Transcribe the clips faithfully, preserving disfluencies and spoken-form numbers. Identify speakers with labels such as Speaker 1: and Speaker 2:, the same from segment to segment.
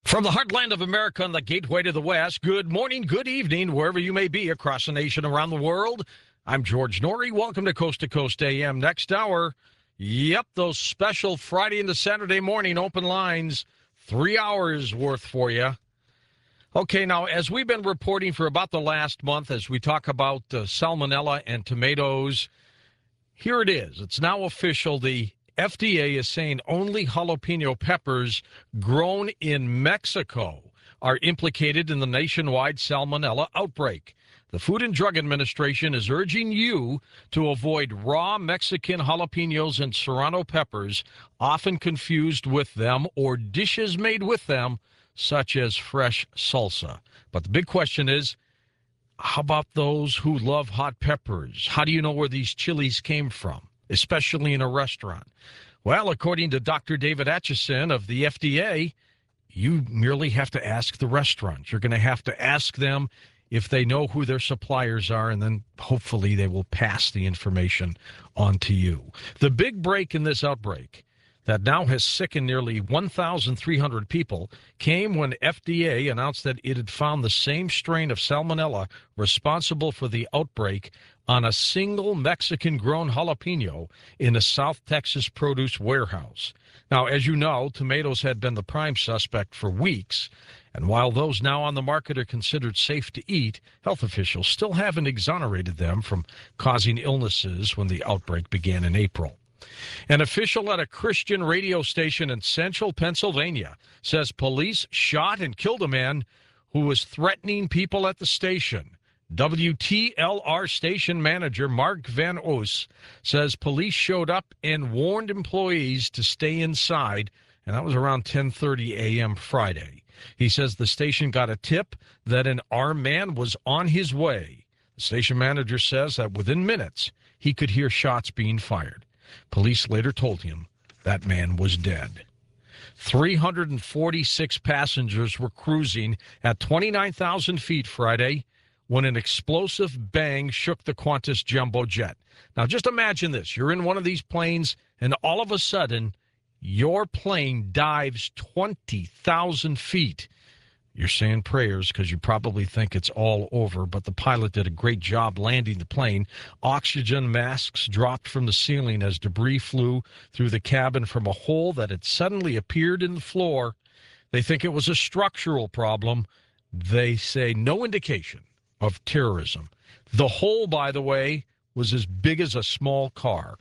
Speaker 1: From the heartland of America and the gateway to the West, good morning, good evening, wherever you may be across the nation, around the world. I'm George Norrie. Welcome to Coast to Coast A M. Next hour, yep, those special Friday into Saturday morning open lines, three hours worth for you. Okay, now, as we've been reporting for about the last month, as we talk about uh, salmonella and tomatoes, here it is. It's now official. The F D A is saying only jalapeno peppers grown in Mexico are implicated in the nationwide salmonella outbreak. The Food and Drug Administration is urging you to avoid raw Mexican jalapenos and serrano peppers, often confused with them, or dishes made with them, such as fresh salsa. But the big question is, how about those who love hot peppers? How do you know where these chilies came from, especially in a restaurant? Well, according to Doctor David Acheson of the F D A, you merely have to ask the restaurant. You're going to have to ask them if they know who their suppliers are, and then hopefully they will pass the information on to you. The big break in this outbreak that now has sickened nearly one thousand three hundred people came when F D A announced that it had found the same strain of salmonella responsible for the outbreak on a single Mexican-grown jalapeno in a South Texas produce warehouse. Now, as you know, tomatoes had been the prime suspect for weeks, and while those now on the market are considered safe to eat, health officials still haven't exonerated them from causing illnesses when the outbreak began in April. An official at a Christian radio station in central Pennsylvania says police shot and killed a man who was threatening people at the station. W T L R station manager Mark Van Oos says police showed up and warned employees to stay inside, and that was around ten thirty a.m. Friday. He says the station got a tip that an armed man was on his way. The station manager says that within minutes he could hear shots being fired. Police later told him that man was dead. three hundred forty-six passengers were cruising at twenty-nine thousand feet Friday when an explosive bang shook the Qantas jumbo jet. Now, just imagine this. You're in one of these planes, and all of a sudden, your plane dives twenty thousand feet. You're saying prayers because you probably think it's all over, but the pilot did a great job landing the plane. Oxygen masks dropped from the ceiling as debris flew through the cabin from a hole that had suddenly appeared in the floor. They think it was a structural problem. They say no indication of terrorism. The hole, by the way, was as big as a small car.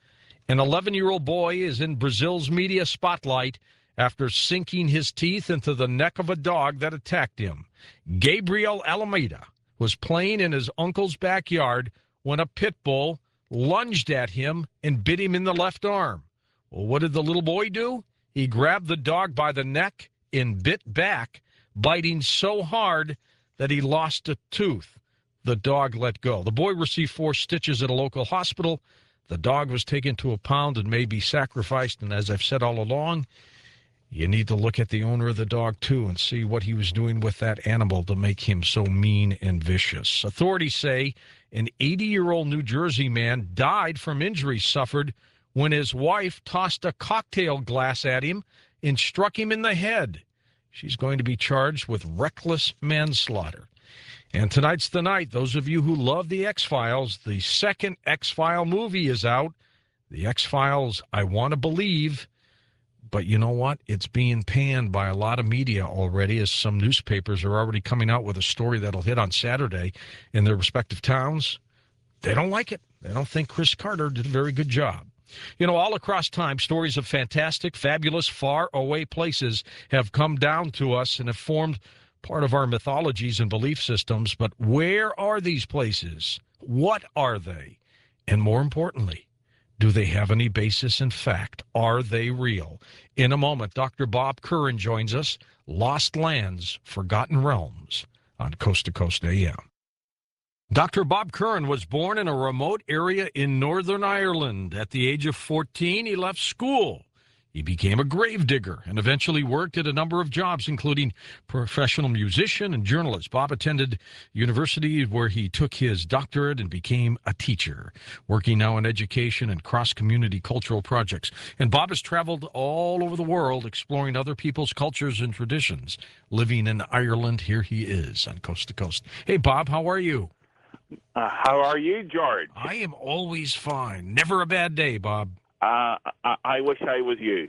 Speaker 1: An eleven-year-old boy is in Brazil's media spotlight after sinking his teeth into the neck of a dog that attacked him. Gabriel Alameda was playing in his uncle's backyard when a pit bull lunged at him and bit him in the left arm. Well, what did the little boy do? He grabbed the dog by the neck and bit back, biting so hard that he lost a tooth. The dog let go. The boy received four stitches at a local hospital. The dog was taken to a pound and may be sacrificed, and as I've said all along, you need to look at the owner of the dog, too, and see what he was doing with that animal to make him so mean and vicious. Authorities say an eighty-year-old New Jersey man died from injuries suffered when his wife tossed a cocktail glass at him and struck him in the head. She's going to be charged with reckless manslaughter. And tonight's the night. Those of you who love the X-Files, the second X-File movie is out. The X-Files, I Want to Believe. But you know what? It's being panned by a lot of media already, as some newspapers are already coming out with a story that'll hit on Saturday in their respective towns. They don't like it. They don't think Chris Carter did a very good job. You know, all across time, stories of fantastic, fabulous, far-away places have come down to us and have formed part of our mythologies and belief systems. But where are these places? What are they? And more importantly, do they have any basis in fact? Are they real? In a moment, Doctor Bob Curran joins us. Lost Lands, Forgotten Realms on Coast to Coast A M. Doctor Bob Curran was born in a remote area in Northern Ireland. At the age of fourteen, he left school. He became a gravedigger and eventually worked at a number of jobs, including professional musician and journalist. Bob attended university where he took his doctorate and became a teacher, working now in education and cross-community cultural projects. And Bob has traveled all over the world exploring other people's cultures and traditions. Living in Ireland, here he is on Coast to Coast. Hey, Bob, how are you?
Speaker 2: Uh, how are you, George?
Speaker 1: I am always fine. Never a bad day, Bob.
Speaker 2: Uh, I, I wish I was you.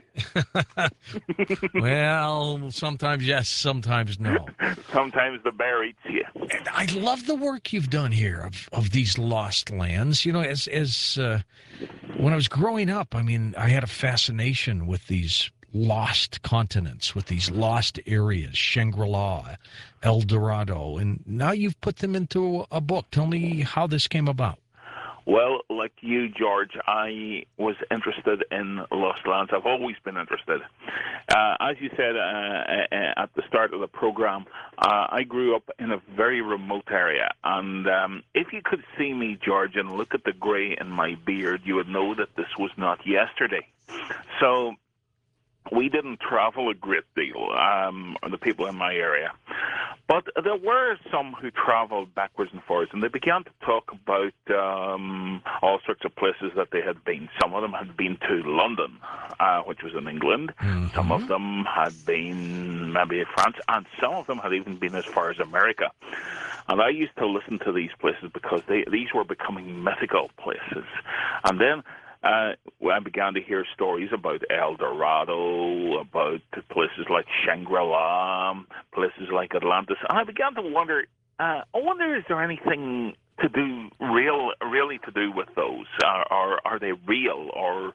Speaker 1: Well, sometimes yes, sometimes no.
Speaker 2: Sometimes the bear eats you.
Speaker 1: And I love the work you've done here of, of these lost lands. You know, as as uh, when I was growing up, I mean, I had a fascination with these lost continents, with these lost areas, Shangri-La, El Dorado, and now you've put them into a book. Tell me how this came about.
Speaker 2: Well, like you, George, I was interested in lost lands. I've always been interested. Uh, as you said uh, at the start of the program, uh, I grew up in a very remote area. And um, if you could see me, George, and look at the gray in my beard, you would know that this was not yesterday. So we didn't travel a great deal, um, the people in my area. But there were some who traveled backwards and forwards, and they began to talk about um, all sorts of places that they had been. Some of them had been to London, uh, which was in England. Mm-hmm. Some of them had been maybe in France, and some of them had even been as far as America. And I used to listen to these places because they, these were becoming mythical places. And then Uh, I began to hear stories about El Dorado, about places like Shangri-La, places like Atlantis, and I began to wonder, uh, I wonder, is there anything to do, real, really to do with those? Or, or are they real, or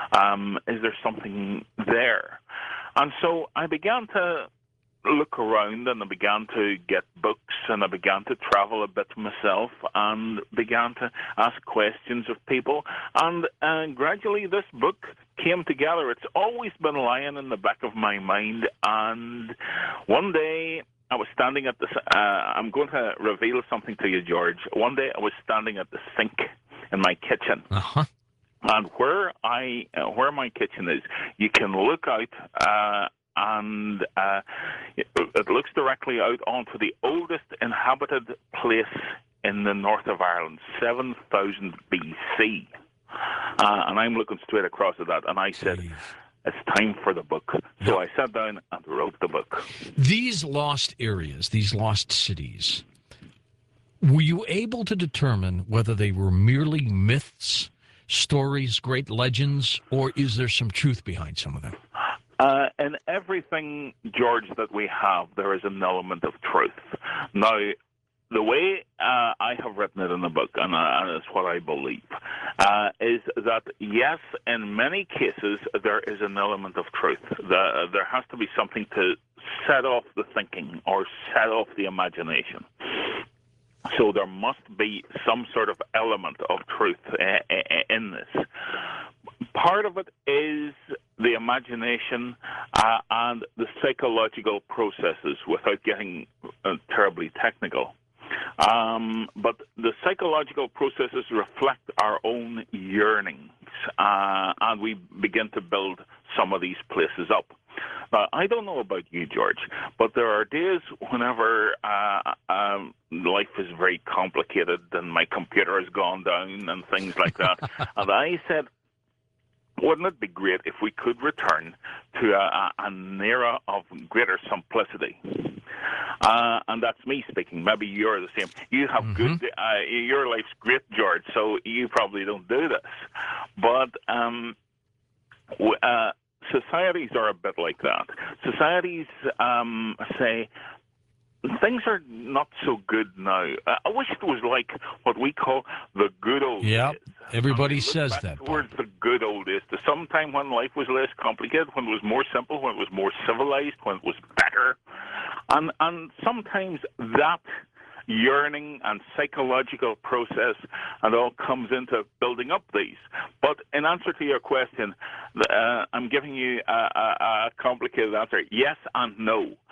Speaker 2: um, is there something there? And so I began to look around, and I began to get books, and I began to travel a bit myself, and began to ask questions of people, and uh, gradually this book came together. It's always been lying in the back of my mind, and one day I was standing at the, uh, I'm going to reveal something to you, George. One day I was standing at the sink in my kitchen.
Speaker 1: Uh-huh.
Speaker 2: And where I, uh, where my kitchen is, you can look out, uh, and uh, it, it looks directly out onto the oldest inhabited place in the north of Ireland, seven thousand B C. Uh, and I'm looking straight across at that, and I said, Jeez. It's time for the book. So yeah. I sat down and wrote the book.
Speaker 1: These lost areas, these lost cities, were you able to determine whether they were merely myths, stories, great legends, or is there some truth behind some of them?
Speaker 2: Uh, in everything, George, that we have, there is an element of truth. Now, the way uh, I have written it in the book, and, uh, and it's what I believe, uh, is that, yes, in many cases, there is an element of truth. The, there has to be something to set off the thinking or set off the imagination. So there must be some sort of element of truth uh, in this. Part of it is the imagination uh, and the psychological processes, without getting uh, terribly technical. Um, but the psychological processes reflect our own yearnings, uh, and we begin to build some of these places up. Now, I don't know about you, George, but there are days whenever uh, um, life is very complicated and my computer has gone down and things like that, and I said, wouldn't it be great if we could return to a, an era of greater simplicity? Uh, and that's me speaking. Maybe you're the same. You have mm-hmm. good, uh, your life's great, George, so you probably don't do this. But um, uh, societies are a bit like that. Societies um, say, things are not so good now. Uh, I wish it was like what we call the good old
Speaker 1: yep.
Speaker 2: days.
Speaker 1: Everybody says that.
Speaker 2: Towards the good old days, to some time when life was less complicated, when it was more simple, when it was more civilized, when it was better. And, and sometimes that yearning and psychological process and all comes into building up these. But in answer to your question, uh, I'm giving you a, a, a complicated answer. Yes and no.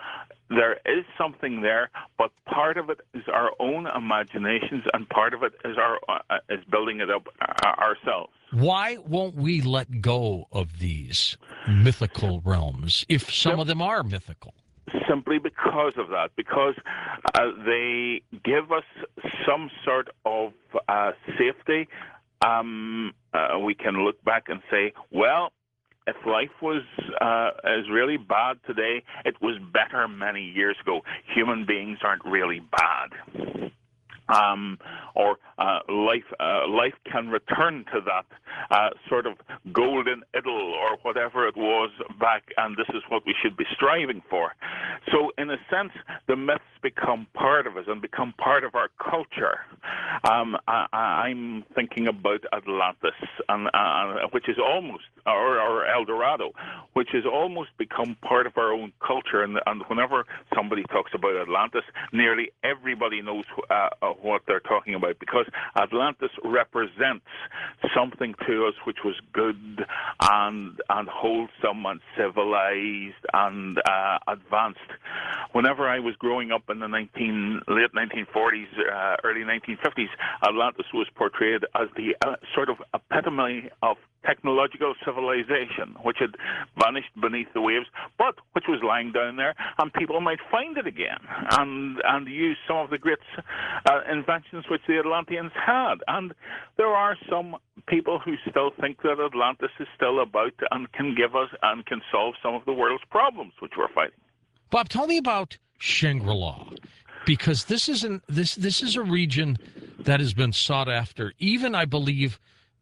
Speaker 2: there is something there, but part of it is our own imaginations, and part of it is our uh, is building it up uh, ourselves.
Speaker 1: Why won't we let go of these mythical realms if some
Speaker 2: Yep.
Speaker 1: of them are mythical?
Speaker 2: Simply because of that, because uh, they give us some sort of uh, safety. Um, uh, we can look back and say, well, if life was uh, is really bad today, it was better many years ago. Human beings aren't really bad. Um, or uh, life uh, life can return to that uh, sort of golden idyll or whatever it was back, and this is what we should be striving for. So, in a sense, the myths become part of us and become part of our culture. Um, I, I'm thinking about Atlantis, and, uh, which is almost, or, or El Dorado, which has almost become part of our own culture. And, and whenever somebody talks about Atlantis, nearly everybody knows uh, what they're talking about, because Atlantis represents something to us which was good and and wholesome and civilized and uh, advanced. Whenever I was growing up in the nineteen late nineteen forties, uh, early nineteen fifties, Atlantis was portrayed as the uh, sort of epitome of technological civilization, which had vanished beneath the waves, but which was lying down there, and people might find it again and and use some of the great uh, inventions which the Atlanteans had. And there are some people who still think that Atlantis is still about and can give us and can solve some of the world's problems which we're fighting.
Speaker 1: Bob, tell me about Shangri-La, because this isn't this this is a region that has been sought after. Even, I believe,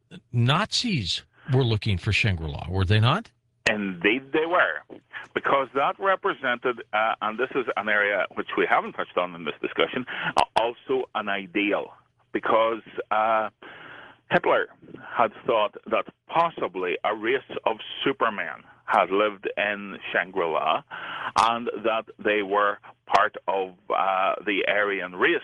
Speaker 1: Nazis were looking for Shangri-La, were they not?
Speaker 2: Indeed they were, because that represented, uh, and this is an area which we haven't touched on in this discussion, uh, also an ideal, because uh, Hitler had thought that possibly a race of supermen had lived in Shangri-La, and that they were part of uh, the Aryan race.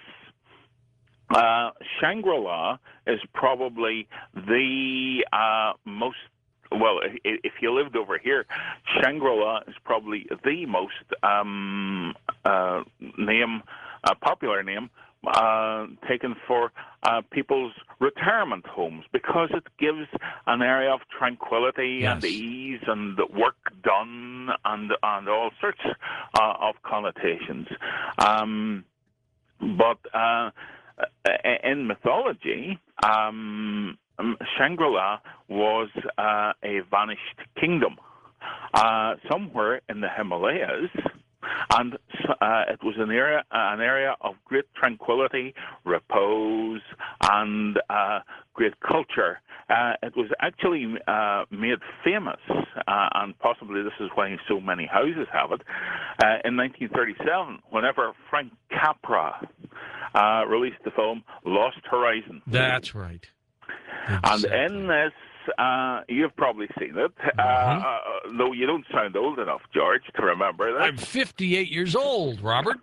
Speaker 2: Uh, Shangri-La is probably the uh, most, well, if you lived over here, Shangri-La is probably the most um, uh, name, uh, popular name, uh, taken for uh, people's retirement homes, because it gives an area of tranquility
Speaker 1: Yes.
Speaker 2: and ease and work done and and all sorts uh, of connotations. Um, but uh, in mythology, um, Shangri-La was uh, a vanished kingdom uh, somewhere in the Himalayas. And uh, it was an area, an area of great tranquility, repose, and uh, great culture. Uh, it was actually uh, made famous, uh, and possibly this is why so many houses have it, uh, in nineteen thirty-seven, whenever Frank Capra uh, released the film Lost Horizon.
Speaker 1: That's right.
Speaker 2: And
Speaker 1: Exactly.
Speaker 2: in this, uh, you've probably seen it,
Speaker 1: Mhm.
Speaker 2: uh, uh, though you don't sound old enough, George, to remember that.
Speaker 1: I'm fifty-eight years old, Robert.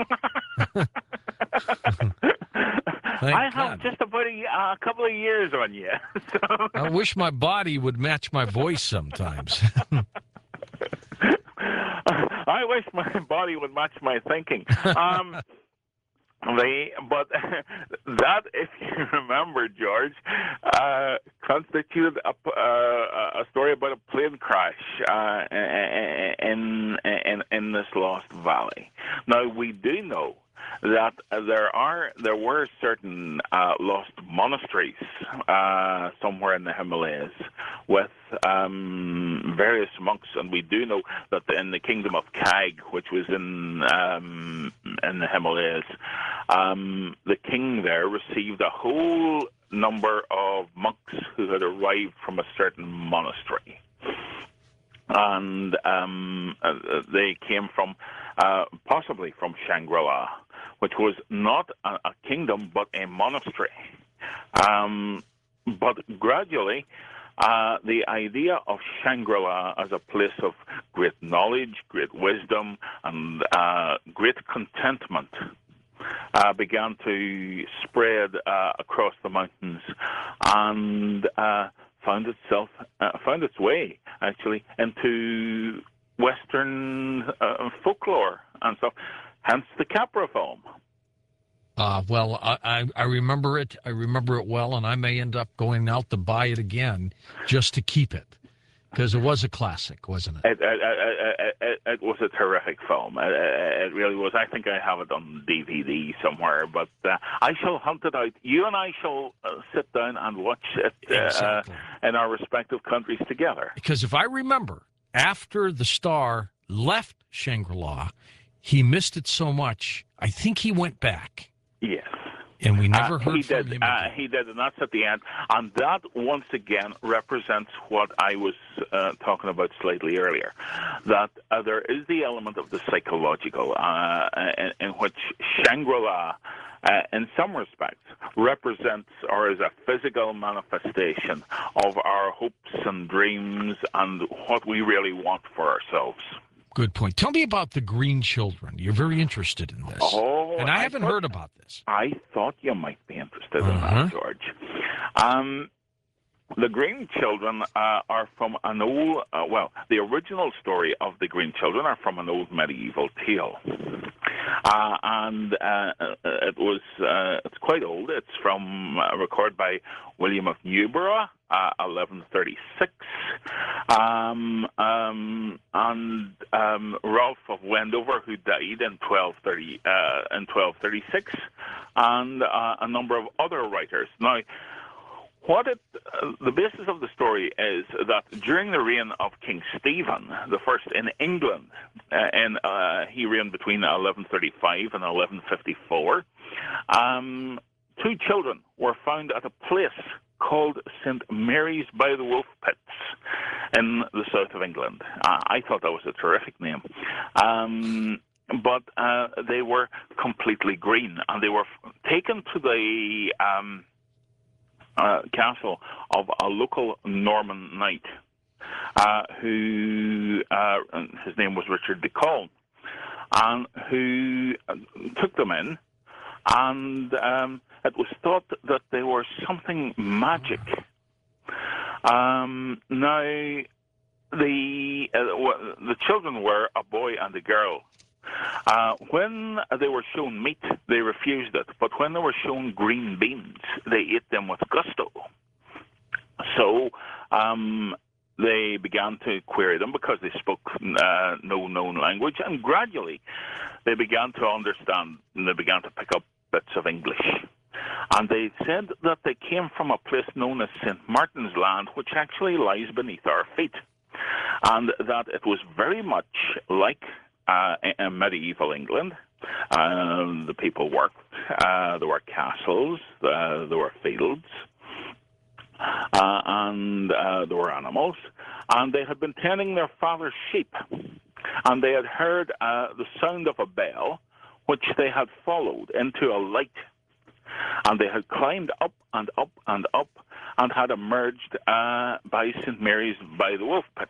Speaker 1: Thank
Speaker 2: I have
Speaker 1: God.
Speaker 2: just about a, uh, a couple of years on you. So.
Speaker 1: I wish my body would match my voice sometimes.
Speaker 2: I wish my body would match my thinking. Um, They, but that, if you remember, George, uh, constituted a, uh, a story about a plane crash uh, in, in in this Lost Valley. Now we do know that there are there were certain uh, lost monasteries uh, somewhere in the Himalayas with um, various monks, and we do know that in the kingdom of Kag, which was in um, in the Himalayas, um, the king there received a whole number of monks who had arrived from a certain monastery. And um, uh, they came from, uh, possibly from Shangri-La, which was not a, a kingdom but a monastery. Um, but gradually, uh, the idea of Shangri-La as a place of great knowledge, great wisdom, and uh, great contentment uh, began to spread uh, across the mountains, and uh, found itself uh, found its way actually into Western uh, folklore and stuff. Hence the Capra film.
Speaker 1: Uh, well, I, I, I remember it. I remember it well, and I may end up going out to buy it again just to keep it, because it was a classic, wasn't it?
Speaker 2: It, it, it, it, it was a terrific film. It, it really was. I think I have it on D V D somewhere, but uh, I shall hunt it out. You and I shall uh, sit down and watch it uh,
Speaker 1: Exactly.
Speaker 2: in our respective countries together.
Speaker 1: Because if I remember, after the star left Shangri-La, he missed it so much, I think he went back.
Speaker 2: Yes.
Speaker 1: And we never
Speaker 2: uh,
Speaker 1: heard
Speaker 2: he
Speaker 1: from
Speaker 2: did,
Speaker 1: him
Speaker 2: uh,
Speaker 1: again.
Speaker 2: he did, and that's at the end. And that, once again, represents what I was uh, talking about slightly earlier, that uh, there is the element of the psychological, uh, in, in which Shangri-La, uh, in some respects, represents or is a physical manifestation of our hopes and dreams and what we really want for ourselves.
Speaker 1: Good point. Tell me about the Green Children. You're very interested in this.
Speaker 2: Oh,
Speaker 1: and I,
Speaker 2: I
Speaker 1: haven't
Speaker 2: thought,
Speaker 1: heard about this.
Speaker 2: I thought you might be interested in
Speaker 1: Uh-huh.
Speaker 2: that, George. Um, the Green Children uh, are from an old, uh, well, the original story of the Green Children are from an old medieval tale. Uh, and uh, it was, uh, it's quite old. It's from, uh, recorded by William of Newborough, uh, eleven thirty-six, um, um, and um, Rolf of Wendover, who died in twelve thirty, uh, in twelve thirty-six, and uh, a number of other writers. Now, what it, uh, the basis of the story is that during the reign of King Stephen the First in England, uh, and uh, he reigned between eleven thirty-five and eleven fifty-four, um, two children were found at a place called Saint Mary's by the Wolf Pits in the south of England. Uh, I thought that was a terrific name. Um, but uh, they were completely green, and they were f- taken to the um, uh, castle of a local Norman knight, uh, who, uh, his name was Richard de Colne, and who uh, took them in, and um, it was thought that they were something magic. Um, now, the uh, w- the children were a boy and a girl. Uh, when they were shown meat, they refused it, but when they were shown green beans, they ate them with gusto. So um, they began to query them because they spoke uh, no known language, and gradually they began to understand, and they began to pick up bits of English. And they said that they came from a place known as Saint Martin's Land, which actually lies beneath our feet, and that it was very much like uh, in medieval England. Uh, the people worked, uh, there were castles, uh, there were fields, uh, and uh, there were animals, and they had been tending their father's sheep, and they had heard uh, the sound of a bell, which they had followed into a light. And they had climbed up and up and up and had emerged uh, by Saint Mary's by the Wolf Pits.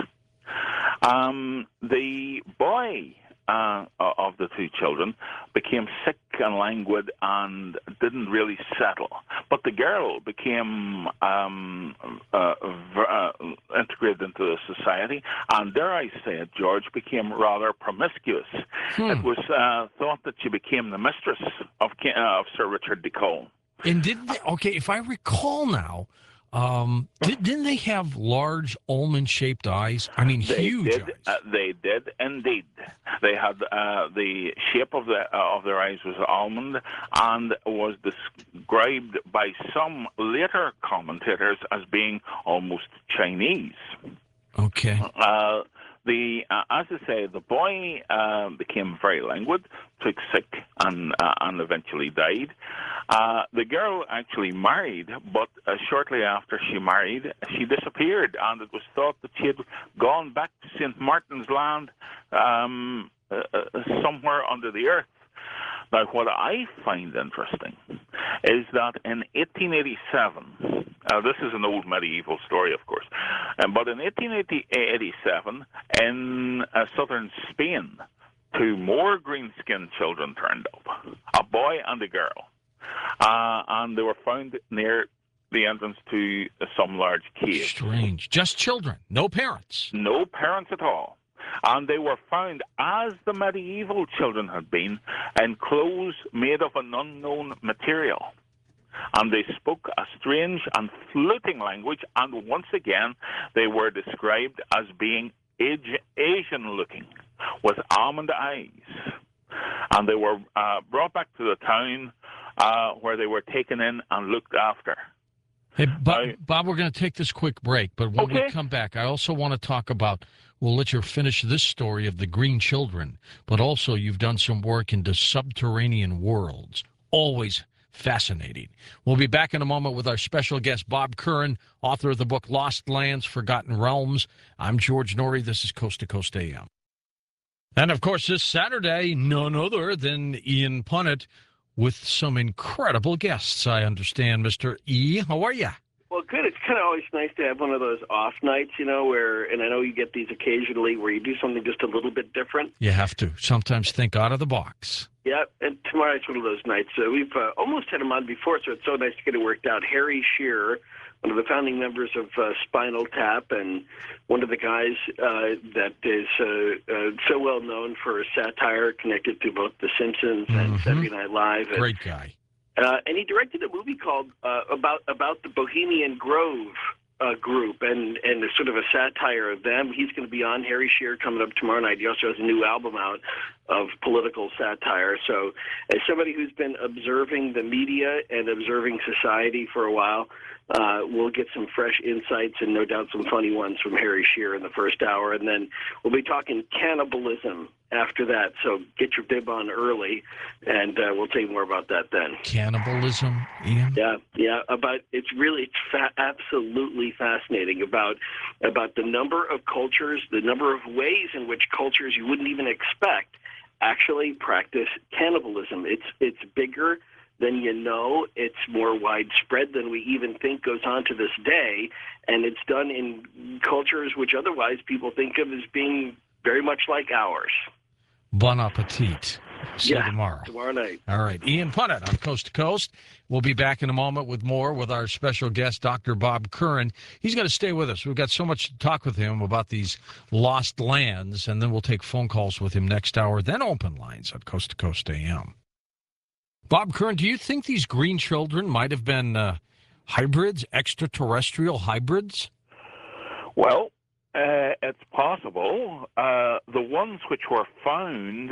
Speaker 2: Um, the boy uh, of the two children became sick and languid and didn't really settle. But the girl became um, uh, uh, integrated into the society, and dare I say it, George, became rather promiscuous.
Speaker 1: Hmm.
Speaker 2: It was uh, thought that she became the mistress of, King, uh, of Sir Richard de Colne.
Speaker 1: And did they, okay, if I recall now, um, did, didn't they have large almond-shaped eyes? I mean,
Speaker 2: They
Speaker 1: huge
Speaker 2: did.
Speaker 1: eyes.
Speaker 2: Uh, they did indeed. They had uh, the shape of the uh, of their eyes was almond, and was described by some later commentators as being almost Chinese.
Speaker 1: Okay.
Speaker 2: Uh, the uh, as I say, the boy uh, became very languid, took sick, and uh, and eventually died. Uh, the girl actually married, but uh, shortly after she married, she disappeared, and it was thought that she had gone back to Saint Martin's Land, um, uh, uh, somewhere under the earth. Now, what I find interesting is that in eighteen eighty-seven, uh, this is an old medieval story, of course, um, but in eighteen eighty-seven, in uh, southern Spain, two more green-skinned children turned up, a boy and a girl, uh, and they were found near the entrance to some large cave.
Speaker 1: Strange. Just children, no parents.
Speaker 2: No parents at all. And they were found, as the medieval children had been, in clothes made of an unknown material. And they spoke a strange and fluting language, and once again, they were described as being Asian-looking, with almond eyes. And they were uh, brought back to the town uh, where they were taken in and looked after.
Speaker 1: Hey, Bob, Bob, we're going to take this quick break, but when
Speaker 2: okay.
Speaker 1: we come back, I also want to talk about, we'll let you finish this story of the green children, but also you've done some work into subterranean worlds. Always fascinating. We'll be back in a moment with our special guest, Bob Curran, author of the book Lost Lands, Forgotten Realms. I'm George Noory. This is Coast to Coast A M. And, of course, this Saturday, none other than Ian Punnett, with some incredible guests, I understand. Mister E, how are you?
Speaker 3: Well, good. It's kind of always nice to have one of those off nights, you know, where, and I know you get these occasionally, where you do something just a little bit different.
Speaker 1: You have to. Sometimes think out of the box.
Speaker 3: Yeah, and tomorrow night's one of those nights. So we've uh, almost had him on before, so it's so nice to get it worked out. Harry Shearer, one of the founding members of uh, Spinal Tap, and one of the guys uh, that is uh, uh, so well known for satire connected to both The Simpsons and
Speaker 1: mm-hmm.
Speaker 3: Saturday Night Live. And,
Speaker 1: Great guy.
Speaker 3: Uh, and he directed a movie called uh, about about the Bohemian Grove uh, group, and and a sort of a satire of them. He's going to be on. Harry Shearer coming up tomorrow night. He also has a new album out of political satire. So, as somebody who's been observing the media and observing society for a while, uh, we'll get some fresh insights and no doubt some funny ones from Harry Shearer in the first hour, and then we'll be talking cannibalism after that, so get your bib on early, and uh, we'll tell you more about that then.
Speaker 1: Cannibalism, Ian?
Speaker 3: Yeah, yeah. About it's really it's fa- absolutely fascinating about about the number of cultures, the number of ways in which cultures you wouldn't even expect actually practice cannibalism. It's it's bigger than you know. It's more widespread than we even think goes on to this day, and it's done in cultures which otherwise people think of as being very much like ours.
Speaker 1: Bon appetit. See
Speaker 3: yeah,
Speaker 1: you tomorrow.
Speaker 3: Tomorrow night.
Speaker 1: All right. Ian Punnett on Coast to Coast. We'll be back in a moment with more with our special guest, Doctor Bob Curran. He's going to stay with us. We've got so much to talk with him about these lost lands, and then we'll take phone calls with him next hour, then open lines at Coast to Coast A M. Bob Curran, do you think these green children might have been uh, hybrids, extraterrestrial hybrids?
Speaker 2: Well, Uh, it's possible. Uh, the ones which were found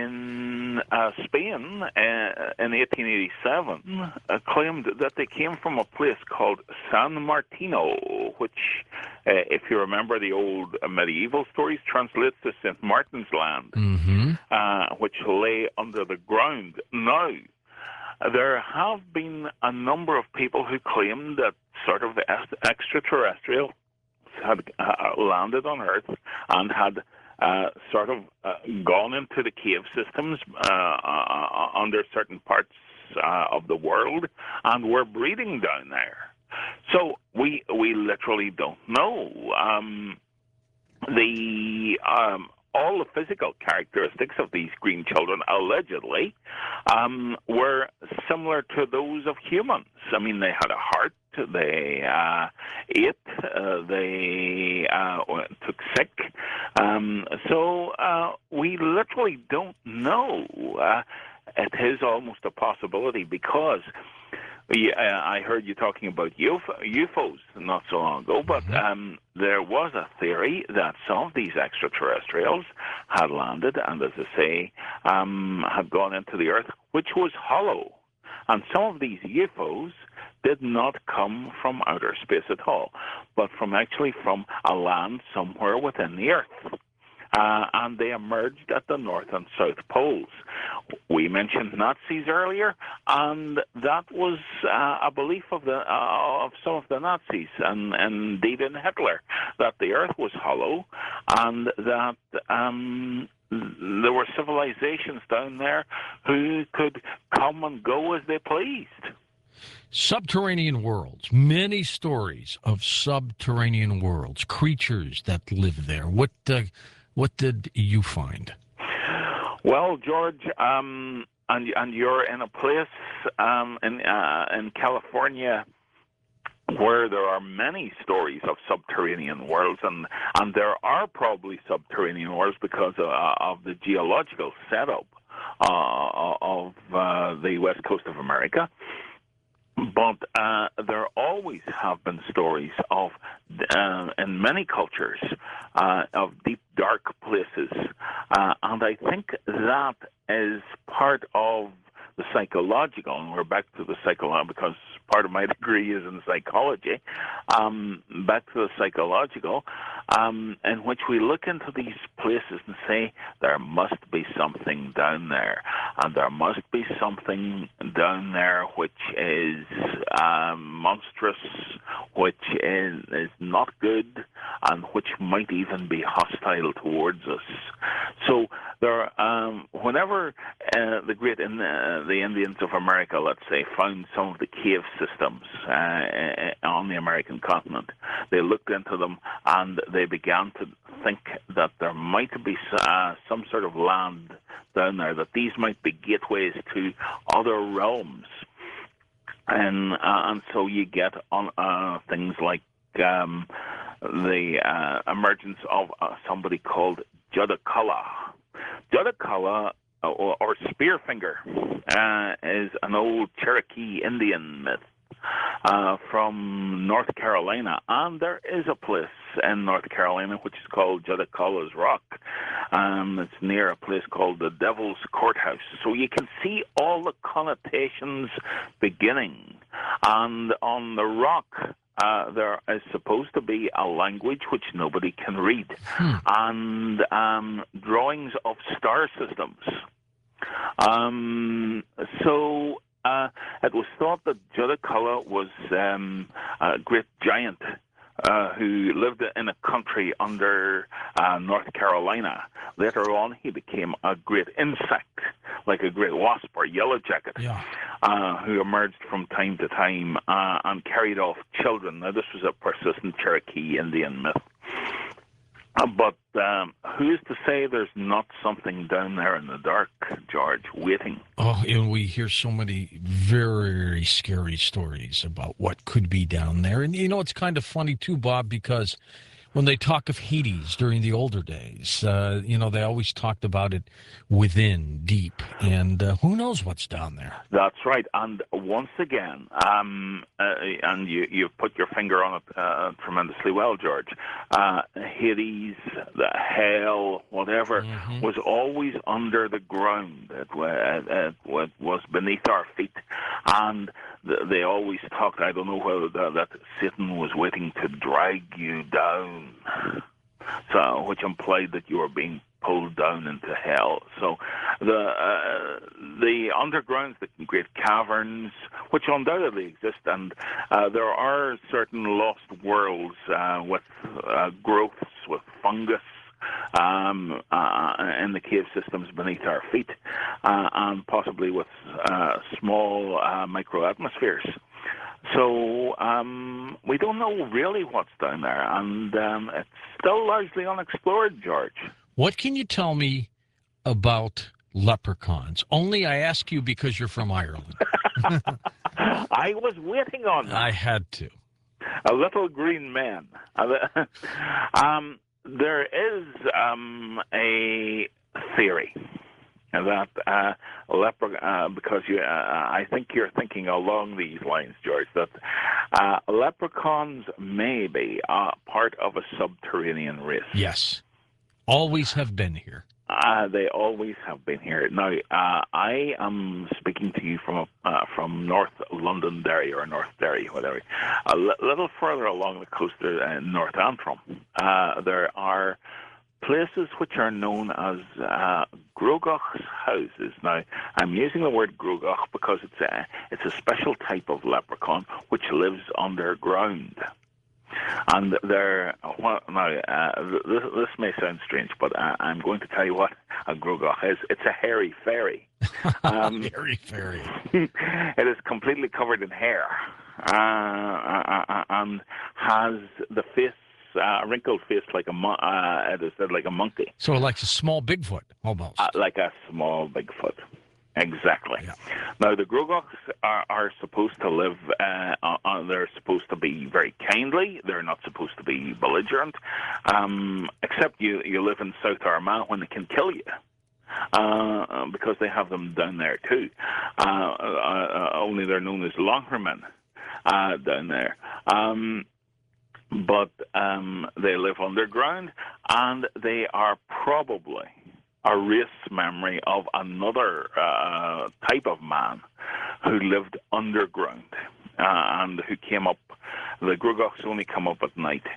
Speaker 2: in uh, Spain uh, in eighteen eighty-seven uh, claimed that they came from a place called San Martino, which, uh, if you remember the old uh, medieval stories, translates to Saint Martin's Land,
Speaker 1: mm-hmm.
Speaker 2: uh, which lay under the ground. Now, there have been a number of people who claim that sort of extraterrestrial had uh, landed on Earth and had uh, sort of uh, gone into the cave systems uh, uh, under certain parts uh, of the world and were breeding down there. So we we literally don't know. Um, the um, all the physical characteristics of these green children, allegedly, um, were similar to those of humans. I mean, they had a heart, they uh, ate, uh, they uh, took sick. Um, so uh, we literally don't know. Uh, it is almost a possibility because we, uh, I heard you talking about U F Os not so long ago, but um, there was a theory that some of these extraterrestrials had landed and, as I say, um, had gone into the Earth, which was hollow. And some of these U F Os did not come from outer space at all, but from actually from a land somewhere within the Earth. Uh, and they emerged at the North and South Poles. We mentioned Nazis earlier, and that was uh, a belief of the uh, of some of the Nazis, and, and indeed in Hitler, that the Earth was hollow, and that um, there were civilizations down there who could come and go as they pleased.
Speaker 1: Subterranean worlds, many stories of subterranean worlds, creatures that live there. What uh, what did you find?
Speaker 2: Well, George, um, and and you're in a place um, in uh, in California where there are many stories of subterranean worlds, and, and there are probably subterranean worlds because of, uh, of the geological setup uh, of uh, the west coast of America. But uh, there always have been stories of, uh, in many cultures, uh, of deep, dark places. Uh, and I think that is part of the psychological, and we're back to the psychological because part of my degree is in psychology, um, back to the psychological, um, in which we look into these places and say, there must be something down there, and there must be something down there which is um, monstrous, which is, is not good, and which might even be hostile towards us. So there, um, whenever uh, the great in, uh, the Indians of America, let's say, found some of the cave systems uh, on the American continent, they looked into them and they began to think that there might be uh, some sort of land down there, that these might be gateways to other realms. And uh, and so you get on uh, things like um, the uh, emergence of uh, somebody called Judaculla. Judaculla, or, or Spearfinger, uh, is an old Cherokee Indian myth uh, from North Carolina, and there is a place in North Carolina which is called Judaculla's Rock. Um, it's near a place called the Devil's Courthouse. So you can see all the connotations beginning. And on the rock, uh, there is supposed to be a language which nobody can read, hmm. and um, drawings of star systems. Um, so uh, it was thought that Judaculla was um, a great giant Uh, who lived in a country under uh, North Carolina. Later on, he became a great insect, like a great wasp or yellow jacket, yeah. uh, who emerged from time to time uh, and carried off children. Now, this was a persistent Cherokee Indian myth. Uh, but um, who's to say there's not something down there in the dark, George, waiting?
Speaker 1: Oh, and we hear so many very, very scary stories about what could be down there. And, you know, it's kind of funny, too, Bob, because when they talk of Hades during the older days, uh, you know, they always talked about it within, deep. And uh, who knows what's down there?
Speaker 2: That's right. And once again, um, uh, and you, you've put your finger on it uh, tremendously well, George, uh, Hades, the hell, whatever, mm-hmm. was always under the ground. It, it, it was beneath our feet. And they always talked, I don't know whether that, that Satan was waiting to drag you down, so which implied that you were being pulled down into hell. So the uh, the undergrounds, the great caverns, which undoubtedly exist, and uh, there are certain lost worlds uh, with uh, growths, with fungus, Um, uh, in the cave systems beneath our feet, uh, and possibly with uh, small uh, microatmospheres. So um, we don't know really what's down there, and um, it's still largely unexplored, George.
Speaker 1: What can you tell me about leprechauns? Only I ask you because you're from Ireland.
Speaker 2: I was waiting on that.
Speaker 1: I had to.
Speaker 2: A little green man. um, There is um, a theory that uh, lepre- uh, because you, uh, I think you're thinking along these lines, George, that uh, leprechauns may be uh, part of a subterranean race.
Speaker 1: Yes, always have been here.
Speaker 2: Uh, they always have been here. Now, uh, I am speaking to you from uh, from North Londonderry or North Derry, whatever. A l- little further along the coast, uh, North Antrim, uh, there are places which are known as uh, Grogach's houses. Now, I'm using the word Grogach because it's a it's a special type of leprechaun which lives underground. And there, well, now, uh, this, this may sound strange, but uh, I'm going to tell you what a Grogach is. It's a hairy fairy.
Speaker 1: Um, hairy fairy.
Speaker 2: It is completely covered in hair uh, uh, and has the face, uh, wrinkled face like a, mon- uh, it is said like a monkey.
Speaker 1: So like a small Bigfoot, almost.
Speaker 2: Uh, like a small Bigfoot. Exactly.
Speaker 1: Yeah.
Speaker 2: Now, the Gruagach are, are supposed to live, uh, uh, they're supposed to be very kindly. They're not supposed to be belligerent, um, except you, you live in South Armagh when they can kill you. Uh, because they have them down there too. Uh, uh, uh, only they're known as Longermen uh, down there. Um, but um, they live underground, and they are probably a race memory of another uh, type of man who lived underground uh, and who came up. The Gruagachs only come up at night.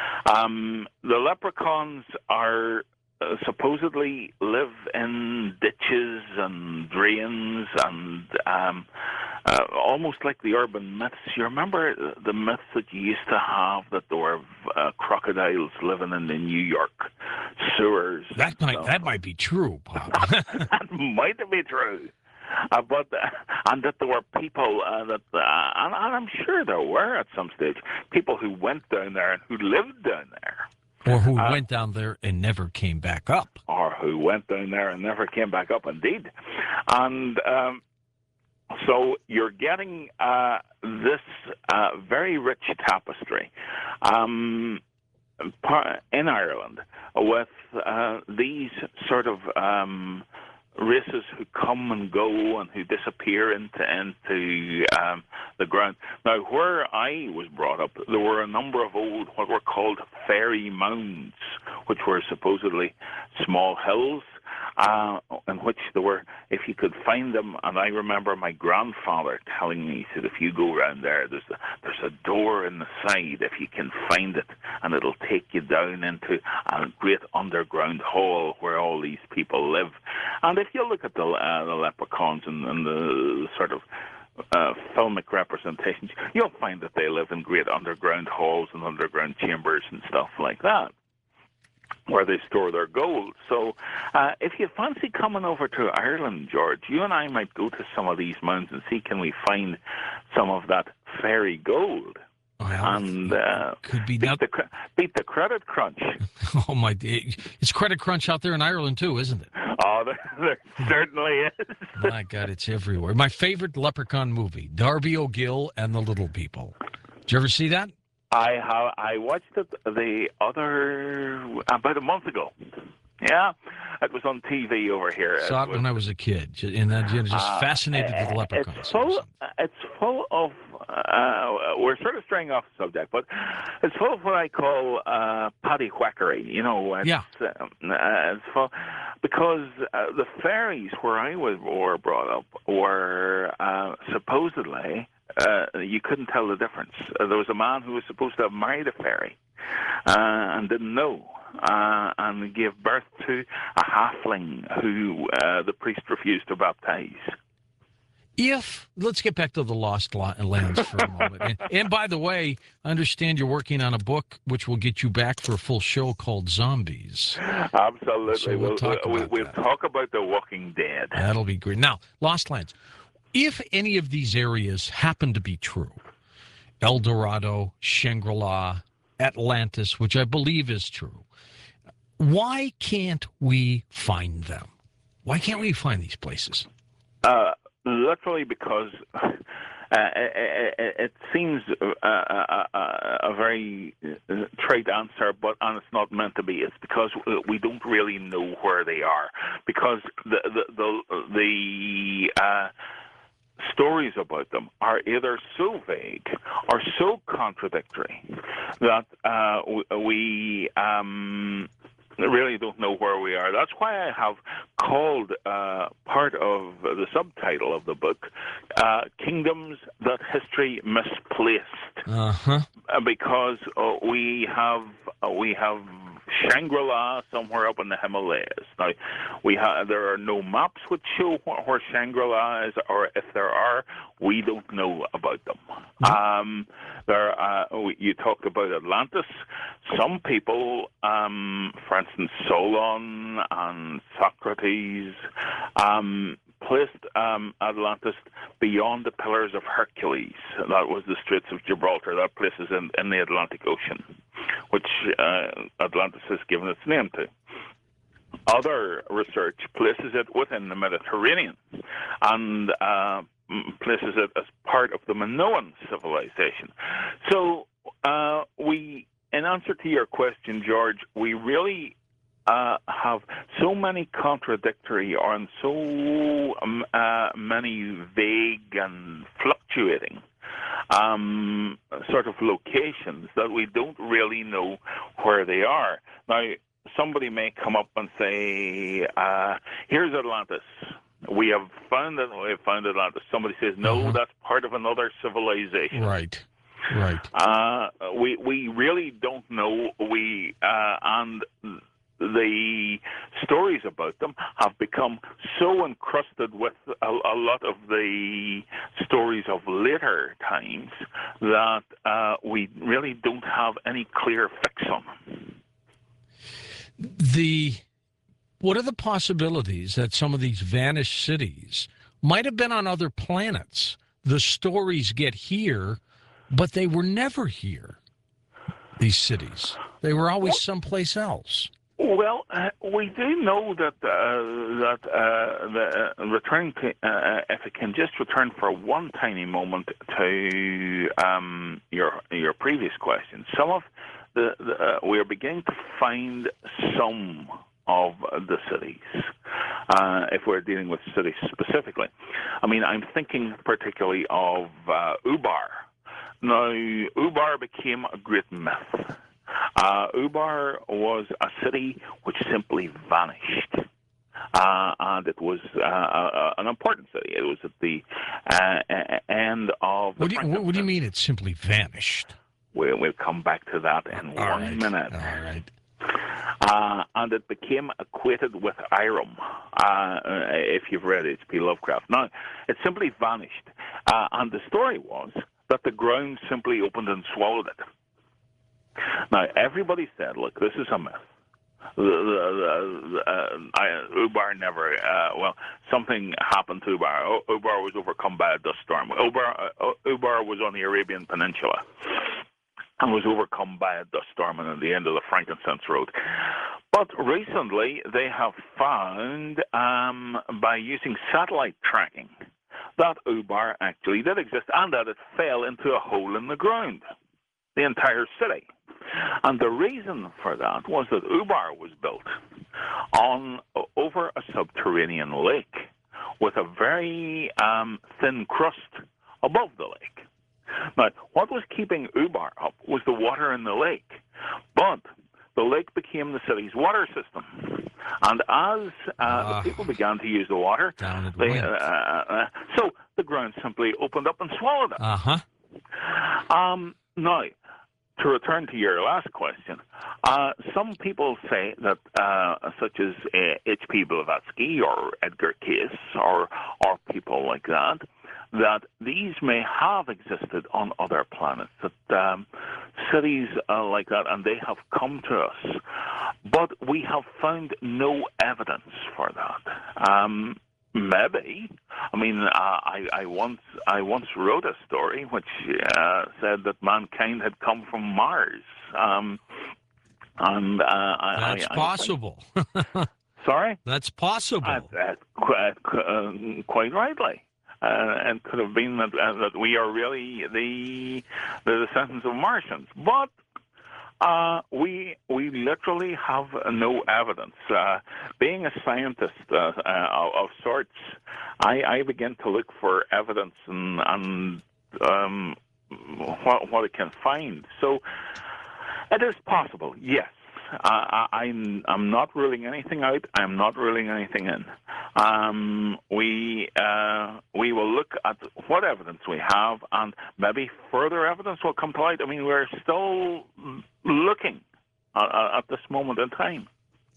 Speaker 2: Um, the leprechauns are uh, supposedly live in ditches and drains and um, uh, almost like the urban myths. You remember the myths that you used to have that there were uh, crocodiles living in the New York sewers?
Speaker 1: That might
Speaker 2: So,
Speaker 1: that might be true, Bob.
Speaker 2: that might be true. Uh, but uh, and that there were people uh, that, uh, and, and I'm sure there were at some stage people who went down there and who lived down there,
Speaker 1: Or who
Speaker 2: Uh,
Speaker 1: went down there and never came back up.
Speaker 2: or who went down there and never came back up. Indeed, and um, so you're getting uh, this uh, very rich tapestry um, par- in Ireland with uh, these sort of um, races who come and go and who disappear into into um, the ground. Now, where I was brought up, there were a number of old, what were called fairy mounds, which were supposedly small hills, uh, in which there were, if you could find them, and I remember my grandfather telling me, he said, if you go around there, there's a, there's a door in the side, if you can find it, and it'll take you down into a great underground hall where all these people live. And if you look at the, uh, the leprechauns and, and the sort of uh, filmic representations, you'll find that they live in great underground halls and underground chambers and stuff like that, where they store their gold. So uh, if you fancy coming over to Ireland, George, you and I might go to some of these mounds and see can we find some of that fairy gold.
Speaker 1: Well,
Speaker 2: And uh,
Speaker 1: could be
Speaker 2: beat,
Speaker 1: not.
Speaker 2: the, cre- beat the credit crunch.
Speaker 1: Oh my! It's credit crunch out there in Ireland too, isn't it?
Speaker 2: Oh, there, there certainly is.
Speaker 1: My God, it's everywhere. My favorite Leprechaun movie, Darby O'Gill and the Little People. Did you ever see that?
Speaker 2: I have. I watched it the other about a month ago. Yeah, it was on T V over here.
Speaker 1: Saw it
Speaker 2: was,
Speaker 1: when I was a kid, and then just
Speaker 2: uh,
Speaker 1: fascinated with leprechauns.
Speaker 2: It's full. It's full of. Uh, we're sort of straying off the subject, but it's full of what I call uh, paddy whackery. You know, it's,
Speaker 1: Yeah.
Speaker 2: Um, uh, it's full because uh, the fairies where I was were brought up were uh, supposedly. Uh, you couldn't tell the difference. Uh, there was a man who was supposed to have married a fairy uh, and didn't know, uh, and gave birth to a halfling who uh, the priest refused to baptize.
Speaker 1: If let's get back to the Lost Lands for a moment. And, and by the way, I understand you're working on a book which will get you back for a full show called Zombies.
Speaker 2: Absolutely,
Speaker 1: So we'll talk
Speaker 2: we'll,
Speaker 1: about
Speaker 2: we'll
Speaker 1: that.
Speaker 2: talk about The Walking Dead.
Speaker 1: That'll be great. Now, Lost Lands. If any of these areas happen to be true, El Dorado, Shangri-La, Atlantis, which I believe is true, why can't we find them? Why can't we find these places?
Speaker 2: Uh, literally because uh, it, it, it seems uh, a, a, a very uh, trite answer, but and it's not meant to be. It's because we don't really know where they are, because the the the, the uh, stories about them are either so vague or so contradictory that uh, we um, really don't know where we are. That's why I have called uh, part of the subtitle of the book uh, Kingdoms That History Misplaced.
Speaker 1: Uh-huh.
Speaker 2: Uh, because uh, we have uh, we have Shangri-La somewhere up in the Himalayas. Now, we ha- there are no maps which show wh- where Shangri-La is, or if there are, we don't know about them.
Speaker 1: Mm-hmm.
Speaker 2: Um, there, uh, we, you talked about Atlantis. Some people, um, for instance, Solon and Socrates, um, placed um, Atlantis beyond the Pillars of Hercules. That was the Straits of Gibraltar. That place is in, in the Atlantic Ocean, which uh, Atlantis has given its name to. Other research places it within the Mediterranean. and uh, places it as part of the Minoan civilization. So uh, we, in answer to your question, George, we really uh, have so many contradictory or and so um, uh, many vague and fluctuating um, sort of locations that we don't really know where they are. Now, somebody may come up and say, uh, here's Atlantis. We have found it. We have found Atlantis. Somebody says, no, uh-huh. that's part of another civilization.
Speaker 1: Right, right.
Speaker 2: Uh, we we really don't know. We uh, and the stories about them have become so encrusted with a, a lot of the stories of later times that uh, we really don't have any clear fix on them.
Speaker 1: The what are the possibilities that some of these vanished cities might have been on other planets? The stories get here, but they were never here, these cities. They were always someplace else.
Speaker 2: Well, uh, we do know that uh, that uh, the uh, returning to, uh, if I can just return for one tiny moment to um, your your previous question, some of the, the uh, we are beginning to find some of the cities, uh, if we're dealing with cities specifically. I mean, I'm thinking particularly of uh, Ubar. Now, Ubar became a great myth. Uh, Ubar was a city which simply vanished. Uh, and it was uh, uh, an important city. It was at the uh, end of the
Speaker 1: What do, you, what do you mean it simply vanished?
Speaker 2: We'll, we'll come back to that in
Speaker 1: All
Speaker 2: one
Speaker 1: right.
Speaker 2: minute.
Speaker 1: All right.
Speaker 2: Uh, and it became equated with Iram, uh, if you've read H P Lovecraft. Now, it simply vanished. Uh, and the story was that the ground simply opened and swallowed it. Now, everybody said, look, this is a myth. The, the, the, uh, I, Ubar never, uh, well, something happened to Ubar. Ubar was overcome by a dust storm. Ubar, uh, Ubar was on the Arabian Peninsula and was overcome by a dust storm and at the end of the Frankincense Road. But recently, they have found, um, by using satellite tracking, that Ubar actually did exist and that it fell into a hole in the ground, the entire city. And the reason for that was that Ubar was built on over a subterranean lake with a very um, thin crust above the lake. Now, what was keeping Ubar up was the water in the lake, but the lake became the city's water system. And as uh, uh, the people began to use the water, they, uh, uh, so the ground simply opened up and swallowed it.
Speaker 1: Uh-huh.
Speaker 2: Um, now, to return to your last question, uh, some people say that, uh, such as uh, H P Blavatsky or Edgar Cayce or or people like that, that these may have existed on other planets, that um, cities uh, like that, and they have come to us. But we have found no evidence for that. Um, maybe. I mean, uh, I, I once I once wrote a story which uh, said that mankind had come from Mars. Um, and uh,
Speaker 1: That's
Speaker 2: I, I,
Speaker 1: possible.
Speaker 2: I think, sorry?
Speaker 1: That's possible.
Speaker 2: Uh, uh, qu- uh, quite rightly. Uh, and could have been that, uh, that we are really the the descendants of Martians, but uh, we we literally have no evidence. Uh, being a scientist uh, uh, of sorts, I, I begin to look for evidence and, and um, what what I can find. So it is possible, yes. Uh, I'm I'm not ruling anything out. I'm not ruling anything in. Um, we uh, we will look at what evidence we have, and maybe further evidence will come to light. I mean, we're still looking at, at this moment in time.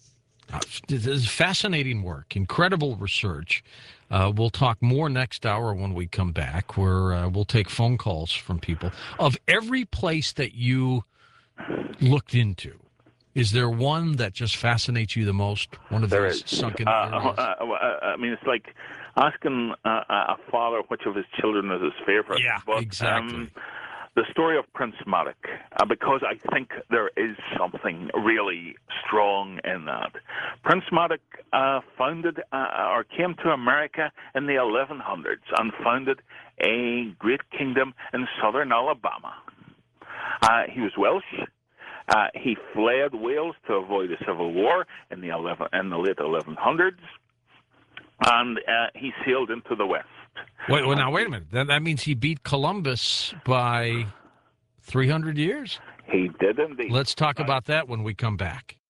Speaker 1: This is fascinating work, incredible research. Uh, we'll talk more next hour when we come back, where uh, we'll take phone calls from people. Of every place that you looked into, is there one that just fascinates you the most? One of
Speaker 2: there
Speaker 1: these
Speaker 2: is.
Speaker 1: sunken
Speaker 2: uh,
Speaker 1: areas?
Speaker 2: uh, uh, I mean, it's like asking uh, a father which of his children is his favorite.
Speaker 1: Yeah,
Speaker 2: but,
Speaker 1: exactly.
Speaker 2: Um, the story of Prince Madoc, uh, because I think there is something really strong in that. Prince Madoc uh, founded uh, or came to America in the eleven hundreds and founded a great kingdom in southern Alabama. Uh, he was Welsh. Uh, he fled Wales to avoid a civil war in the eleven in the late eleven hundreds, and uh, he sailed into the west.
Speaker 1: Wait, well, now wait a minute. That, that means he beat Columbus by three hundred years.
Speaker 2: He did indeed.
Speaker 1: Let's talk about that when we come back.